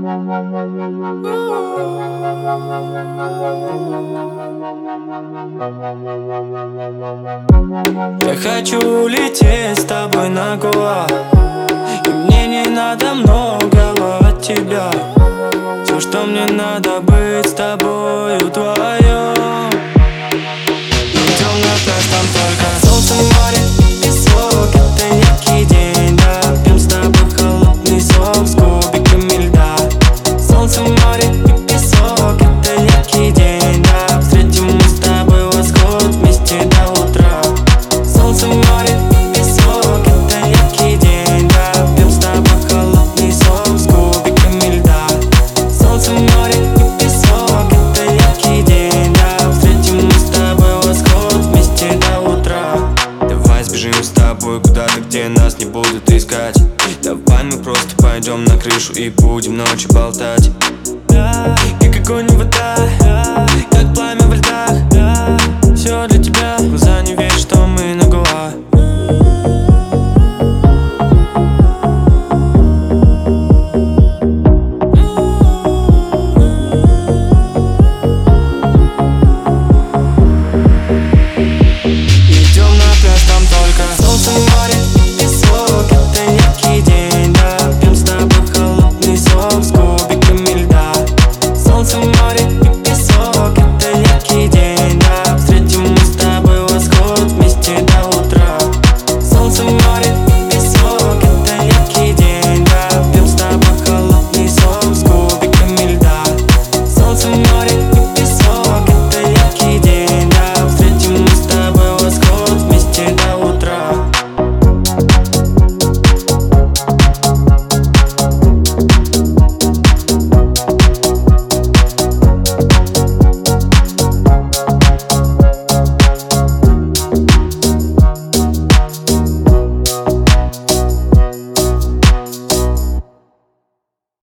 Я хочу улететь с тобой на Гоа, и мне не надо многого от тебя. Все, что мне надо, быть с тобой вдвоем. Идем на пляж, там только солнце, море и песок. Это яркий день, да. Пьем с тобой холодный сок с кубиками льда. Солнце, море и песок. Это яркий день, да. Встретим мы с тобой восход вместе до утра. Солнце, море и песок. Это яркий день, да. Пьем с тобой холодный сок с кубиками льда. Солнце, море и песок. Это яркий день, да. Встретим мы с тобой восход вместе до утра. Давай сбежим с тобой куда-то, где нас не будут искать. Давай мы просто пойдем на крышу и будем ночью болтать. Как огонь и вода, как пламя во льдах. Все для тебя, глаза не верят, что мы на